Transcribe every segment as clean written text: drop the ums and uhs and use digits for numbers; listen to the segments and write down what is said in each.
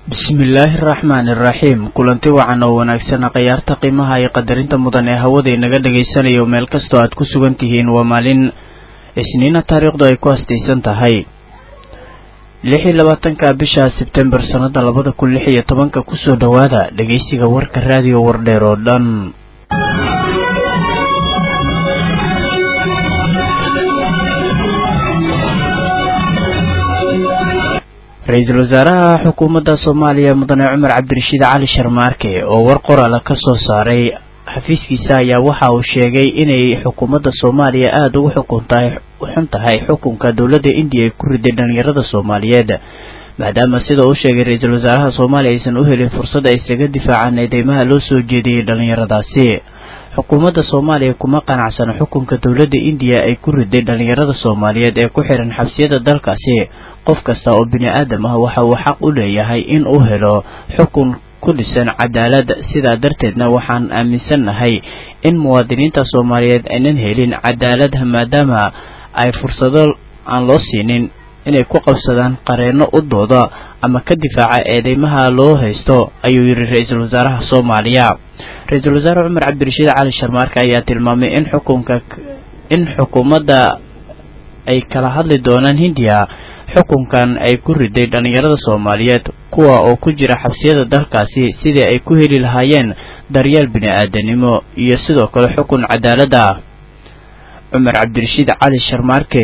bismillahir rahmanir rahiim kulanti wacan oo wanaagsan qiyaarta qiimaha iyo qadarinta mudan ee hawada inaga dhageysanayo meel kasto aad ku sugan tihiin waa maalin isniina taariikhdu ay ku astaysan tahay 26ka bisha September sanada 2016 ku soo dhawaada dhageysiga warka raadiyo wardheer oo dhan Ra'iisul Wasaaraha Xukuumadda Soomaaliya Mudane Cumar Cabdirashiid Cali Sharmaarke oo war qoraal ka soo saaray xafiiskiisa ayaa waxa uu sheegay inay xukuumadda Soomaaliya aad ugu xuntahay xukunka dawladda India ee ku riday dhalinyarada Soomaaliyeed maadaama sida uu sheegay Ra'iisul Wasaaraha Soomaaliya aysan u helin fursad ay isaga difaacaan eedeymaha loo soo jeediyay dhalinyaradaasi xukuumadda Soomaaliya kuma qanacsana xukunka dawladda India ay ku riday dhalinyarada Soomaaliyeed ee ku xiran xabsiyada dalkaasi qof kasta oo bini'aadam ah waxa uu xaq u leeyahay in uu helo xukun ku dhisan cadaalad sida darteedna waxaan aaminsanahay in muwaadiniinta Soomaaliyeed aynan helin cadaalad maadaama ay fursado aan loo siinin inay ku qabsadaan qareeno u dooda ama ka difaaca eedeymaha loo haysto ayuu yiri Ra'iisul Wasaaraha Soomaaliya Ra'iisul Wasaare Cumar Cabdirashiid Cali Sharmaarke ayaa tilmaamay in xukuumadda ay kala hadli doonaan Hindiya xukunkan ay ku riday dhalinyarada Soomaaliyeed kuwa oo ku jira xabsiyada dalkaasi sidii ay ku heli lahaayeen daryeel bini'aadanimo iyo sidoo kale xukun cadaalad ah Cumar Cabdirashiid Cali Sharmaarke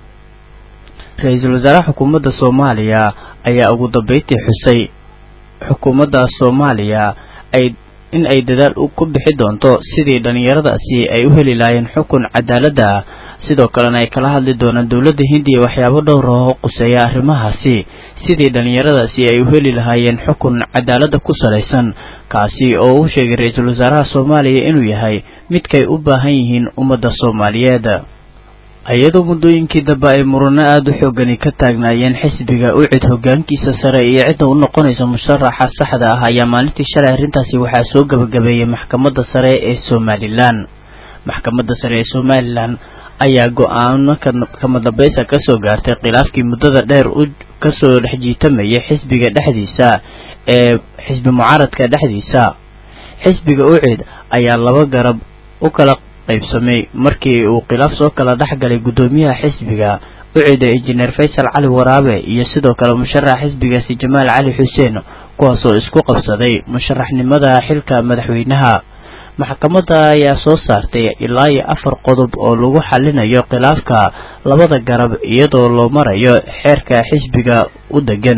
Ra'iisul Wasaaraha Xukuumadda Soomaaliya ayaa ugu dambeyntii xusay xukuumadda Soomaaliya in ay dadaal ku bixi doonto sidii dhalinyaradaasi ay u heli lahaayeen xukun cadaalad ah sidoo kalena ay kala hadli doonaan dawladda Hindiya waxyaabo dhowr ah oo quseeya arrimahaasi sidii dhalinyaradaasi ay u heli lahaayeen xukun cadaalad ku saleysan kaasi oo uu sheegay Ra'iisul Wasaaraha Soomaaliya inuu yahay midkay u baahan yihiin ummadda Soomaaliyeed ayadoo muddooyinkii dambe ay murano aad u xoogan ka taagnaayeen xisbiga u cid hoggaankiisa sare iyo cidda u noqonaysa musharaxa saxda ah ayaa maalintii shalay arrintaasi waxaa soo gabagabeeyay maxkamadda sare ee Somaliland maxkamadda sare ee Somaliland ayaa go'aano kama dambaysa ka soo gaartay khilaafkii muddada dheer ka soo dhexjiitamayay xisbiga dhexdiisa ee xisbi mucaaradka dhexdiisa xisbiga u cid ayaa laba garab u kala qaybsamay markii uu khilaaf soo kala dhaxgalay gudoomiyaha xisbiga u ciiday Engineer Faisal Cali Waraabe iyo sidoo kale musharaxa xisbigaasi Jamaal Cali Xuseen kuwaas oo isku qabsaday musharaxnimada xilka madaxweynaha maxkamadda ayaa soo saartay ilaa 4 qodob oo lagu xalinayo khilaafka labada garab iyadoo loo marayo xeerka xisbiga u degan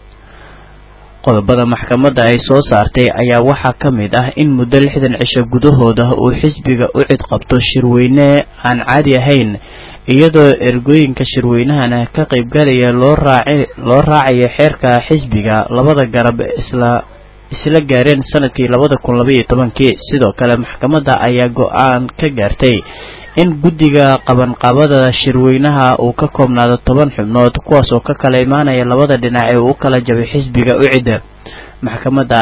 qodobada maxkamadda ay soo saartay ayaa waxa kamid ah in muddo 60 cisho gudahooda uu xisbiga u cid qabto shirweyne aan caadi ahayn iyadoo ergooyinka shirweynahana ka qayb galaya loo raacayo xeerka xisbiga labada garab isla gaareen sanadkii 2012 sidoo kale maxkamadda ayaa go'aan ka gaartay in guddiga qabanqaabada shirweynaha uu ka koobnaado 10 xubnood kuwaas oo ka kala imaanaya labada dhinac ee uu kala jabay xisbiga u cida maxkamadda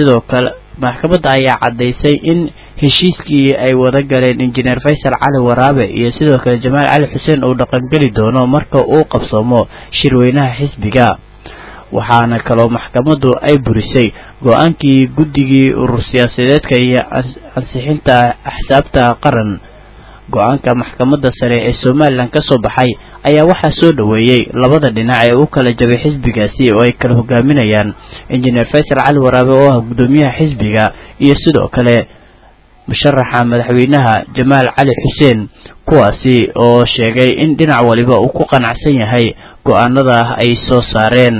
ayaa cadeysay in heshiiskii ay wada galeen Engineer Faisal Cali Waraabe iyo sidoo kale Jamaal Cali Xuseen uu dhaqan gali doono marka uu qabsamo shirweynaha xisbiga waxaana kaloo maxkamaddu ay burisay go'aankii guddigii urur siyaasadeedka iyo ansixinta axsaabta qaran go'aanka maxkamadda sare ee Somaliland ka soo baxay ayaa waxa soo dhaweeyay labada dhinac ee uu kala jabay xisbigaasi oo ay kala hogaaminayaan Engineer Faisal Cali Waraabe oo ah gudoomiyaha xisbiga iyo sidoo kale musharaxa madaxweynaha Jamaal Cali Xuseen kuwaasi oo sheegay in dhinac waliba uu ku qanacsan yahay go'aanada ay soo saareen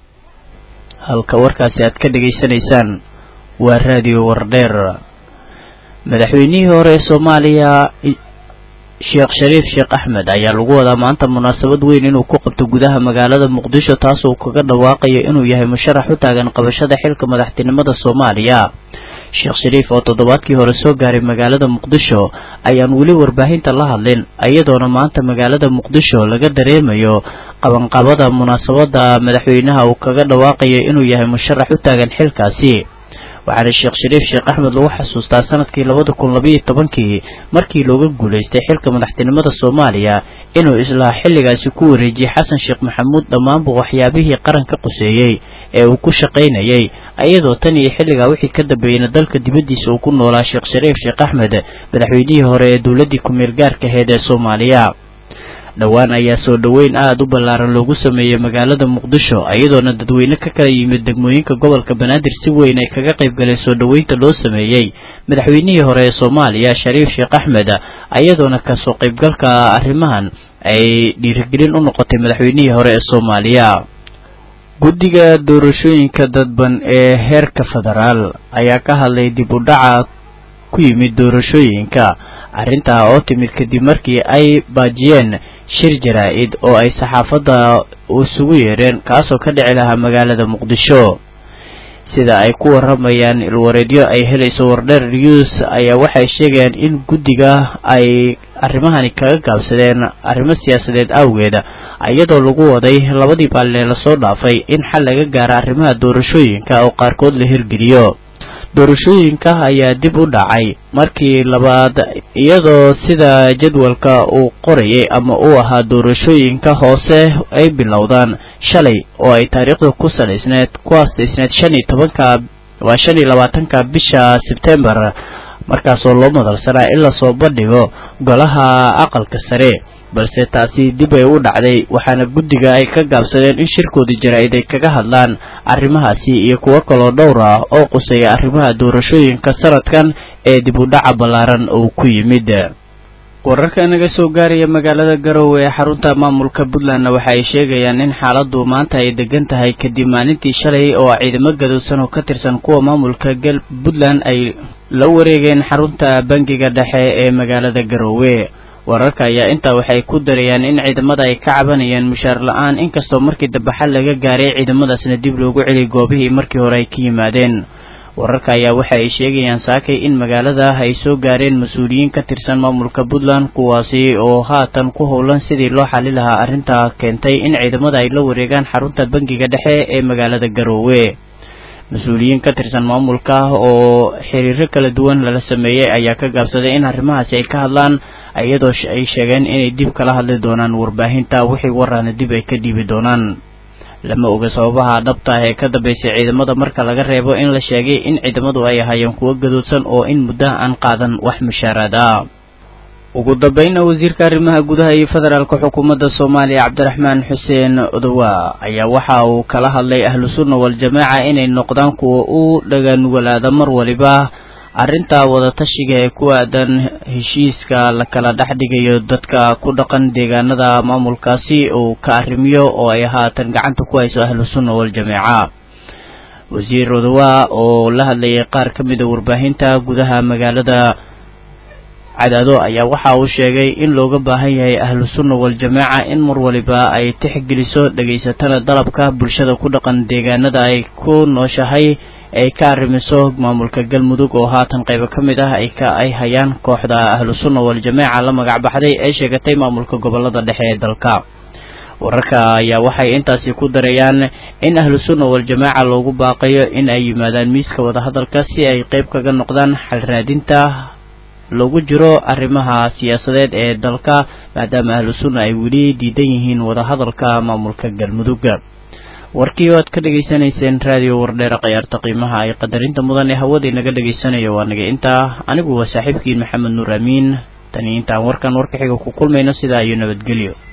halka warkaasi aad ka dhageysanaysaan waa raadiyo wardheer madaxweynihii hore ee Soomaaliya Sheekh Shariif Sheekh Ahmed ayaa lagu wadaa maanta munaasabad weyn inuu ku qabto gudaha magaalada Muqdisho taas oo kaga dhawaaqayo inuu yahay musharax u taagan qabashada xilka madaxtinimada Soomaaliya Sheekh Shariif oo toddobaadkii hore soo gaaray magaalada Muqdisho ayaan wali warbaahinta la hadlin ayadoona maanta magaalada Muqdisho laga dareemayo qabanqaabada munaasabada madaxweynaha uu kaga dhawaaqayo inuu yahay musharax u taagan xilkaasi waxaana Sheekh Shariif Sheekh Axmed lagu xasuustaa sanadkii 2012 markii looga guuleystay xilka madaxtinimada Soomaaliya inuu isla xilligaasi ku wareejiyay Xasan Sheekh Maxamuud dhammaan waxyaabihii qaranka quseeyay ee uu ku shaqeynayay ayadoo tan iyo xilliga wixii ka dambeeyay dalka dibadiisa uu ku noolaa Sheekh Shariif Sheekh Axmed madaxweynihii hore ee dawladda ku meel gaarka ahayd ee Soomaaliya dhawaan ayaa soo dhaweyn aad u ballaaran loogu sameeyay magaalada Muqdisho ayadoona dadweyne ka kala yimid degmooyinka gobolka Banaadir si weyn ay kaga qayb galeen soo dhaweynta loo sameeyay madaxweynihii hore ee Soomaaliya Shariif Sheekh Axmed ayadoona ka soo qaybgalka arrimahan ay dhiirigelin u noqotay madaxweynihii hore ee Soomaaliya guddiga doorashooyinka dadban ee heerka federaal ayaa ka hadlay dib u dhaca ku yimid doorashooyinka arrinta oo timid kadib markii ay baajiyeen shir jaraa'id oo ay saxaafadda isugu yeereen kaasoo ka dhici lahaa magaalada Muqdisho sida ay ku waramayaan ilwareedyo ay helayso Wardheer News ayaa waxay sheegayaan in guddiga ay arrimahani kaga gaabsadeen arrimo siyaasadeed awgeed iyadoo lagu waday labadii baalle la soo dhaafay in xal laga gaaro arrimaha doorashooyinka oo qaarkood la hirgeliyo doorashooyinka ayaa dib u dhacay markii labaad iyadoo sida jadwalka uu qorayay ama uu ahaa doorashooyinka hoose ay bilowdaan shalay oo ay taariikhdu ku salaysneed 15 bisha September markaasoo loo madalsanaa in la soo bandhigo golaha aqalka sare balse taasi dib ay u dhacday waxaana guddiga ay ka gaabsadeen in shirkoodii jaraa'id ay kaga hadlaan arrimahaasi iyo kuwa kale dhowr ah oo quseeya arrimaha doorashooyinka sanadkan ee dib u dhaca ballaaran oo ku yimid wararka naga soo gaaraya magaalada Garowe ee xarunta maamulka Puntland waxa ay sheegayaan in xaaladdu maanta ay degan tahay kadib maalintii shalay oo ciidamo gadoodsan oo ka tirsan kuwa maamulka Puntland ay la wareegeen xarunta bangiga dhexe ee magaalada Garowe wararka ayaa inta waxay ku darayaan in ciidamada ay ka cabanayaan mushaar la'aan inkastoo markii dabaxal laga gaaray ciidamadaasna dib loogu celi goobihii markii hore ay ka yimaadeen wararka ayaa waxa ay sheegayaan saakay in magaalada ay soo gaareen mas'uuliyiin ka tirsan maamulka Puntland kuwaasi oo haatan ku howlan sidii loo xalin lahaa arrinta keentay in ciidamada ay la wareegaan xarunta bangiga dhexe ee magaalada Garowe mas'uuliyiin ka tirsan maamulka oo xiriiro kala duwan la sameeyay ayaa ka gaabsaday in arrimahaasi ay ka hadlaan ayadoo ay sheegeen inay dib kala hadli doonaan warbaahinta wixii warana dib ay ka dhiibi doonaan lama oga sababaha dhabta ah ee ka dambeysay ciidamada marka laga reebo in la sheegay in ciidamadu ay ahaayeen kuwa gadoodsan oo in muddo aan qaadan wax mushaaraad ah ugu dambeynna wasiirka arrimaha gudaha iyo federaalka xukuumadda Soomaaliya Cabdiraxmaan Xuseen Odawa ayaa waxa uu kala hadlay ahlu sunna wal jamaa inay noqdaan kuwa u dhagan walaada mar waliba arrinta wada tashiga ee ku aadan heshiiska la kala dhaxdhigayo dadka ku dhaqan deegaanada maamulkaasi oo ka arrimiyo oo ay haatan gacanta ku hayso ahlu sunna wal jamaa wasiir Odawa oo la hadlayay qaar ka mid ah warbaahinta gudaha magaalada cadaado ayaa waxa uu sheegay in looga baahan yahay ahlu sunna wal jamaa in mar waliba ay tixgeliso dhageysatana dalabka bulshada ku dhaqan deegaanada ay ku nooshahay ay ka arrimiso maamulka Galmudug oo haatan qayb ka mid ah ay hayaan kooxda ahlu sunna wal jamaa la magac baxday ay sheegatay maamulka gobolada dhexe ee dalka wararka ayaa waxay intaasi ku darayaan in ahlu sunna wal jamaa loogu baaqayo in ay yimaadaan miiska wada hadalka si ay qayb kaga noqdaan xal raadinta loogu jiro arrimaha siyaasadeed ee dalka maadaama ahlu sunna ay weli diidan yihiin wada hadalka maamulka Galmudug warkii oo aad ka dhageysanayseen radio Wardheer qiyaarta qiimaha ay qadarinta mudan ee hawada inaga dhageysanayo waa naga inta anigu waa saaxiibkiin Maxamed Nuur Amiin tani intaan warkan warka xiga ku kulmayno sida ay nabadgelyo